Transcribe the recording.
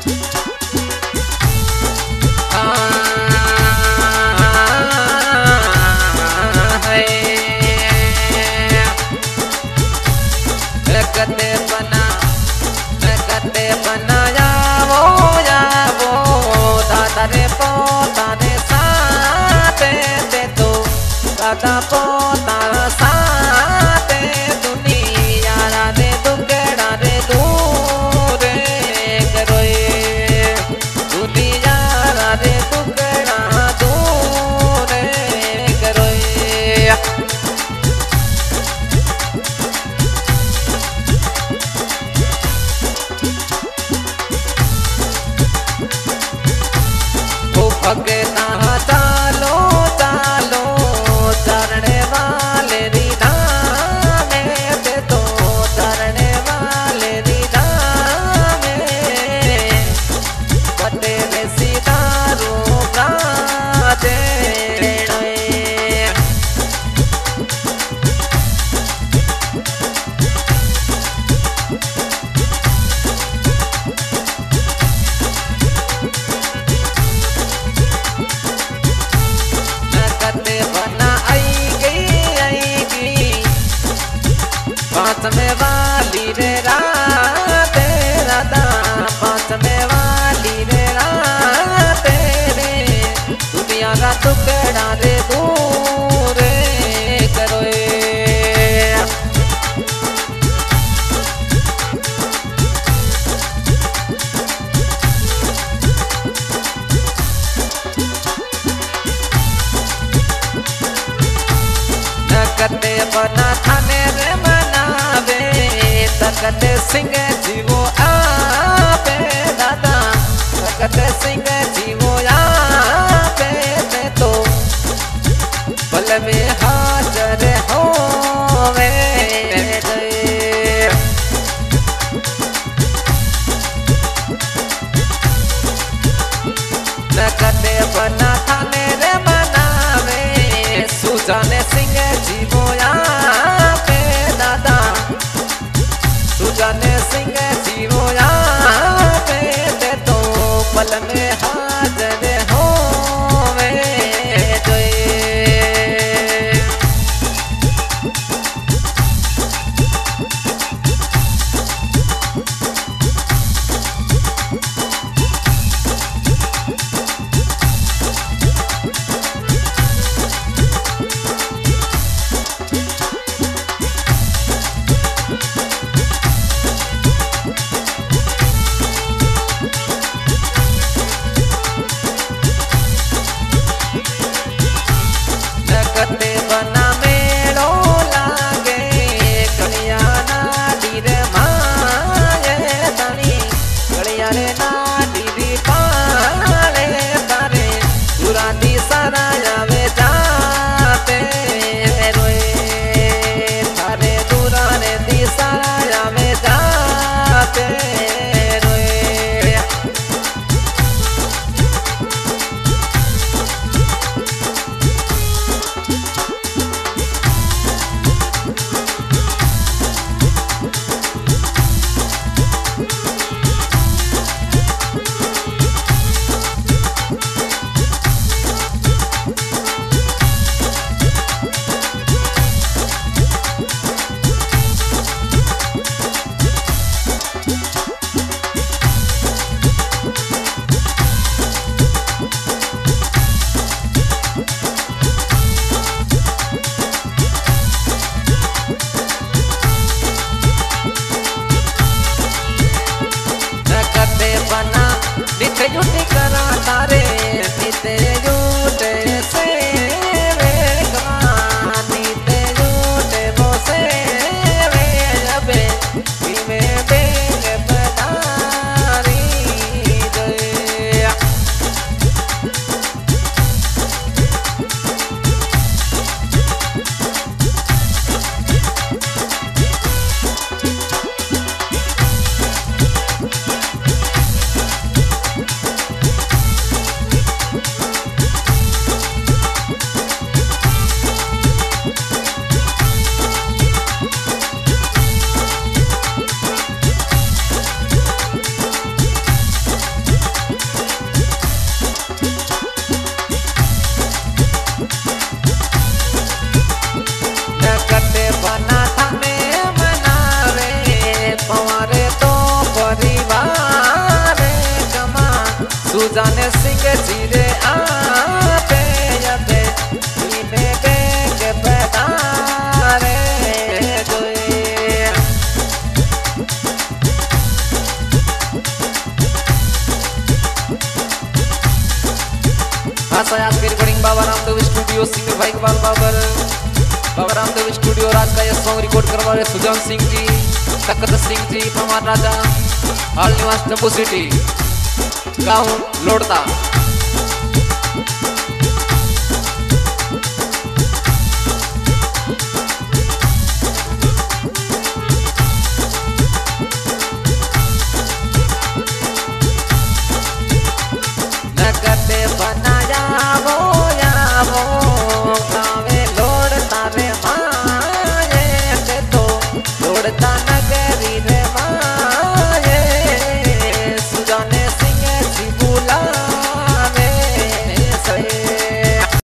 दादा पोता साते दुनिया रे दुगड़ा रे दूर करोए दुनिया रे दुगड़ा दूर करोए वो भगता चालो चालो चरणे वाले रीधा में दे दो चरणे वाले रीधा में बटे में सितारो गाते पाँच में वाली रे राते राधा पाँच में वाली रे राते रे दुनिया का टुकड़ा रे दूर करोए नकते बना थाने रे मनावे तकते सिंह जीवो आपे दादा तकते सिंह जीवो आपे ते तो बल में हाजर होवे नकते बना थाने रे मनावे सुजाने सिंह जीवो आपे दादा सुजाने सिंह जीवो आपे ते तो पल में हाजर होवे नकते बना मेड़ो लागे कड़िया ना डीर माये तनी कड़िया रे ना डीरी पाले तारे दुराती सारा जावे जाते रोए थारे दुराने दी सारा जावे जाते बना नित्य युद्ध करा तारे नित्य युद्ध से वे गवा नित्य युद्ध वो से वे जबे में बेग बदारी सुजाने सिंह जीरे आपे यते इमे के पतारे जोए आशा आज की recording Baba Ramdev studio singer भाई इकबाल बाबा रामदेव स्टूडियो राज का ये सॉन्ग रिकॉर्ड करवा रहे सुजान सिंह जी, तखत सिंह जी, परमार राजा, हाल निवास जम्मू सिटी, गाँव लोड़ता। नगदे बनाया वो गावे लोड़ता रे माए तो लोड़ता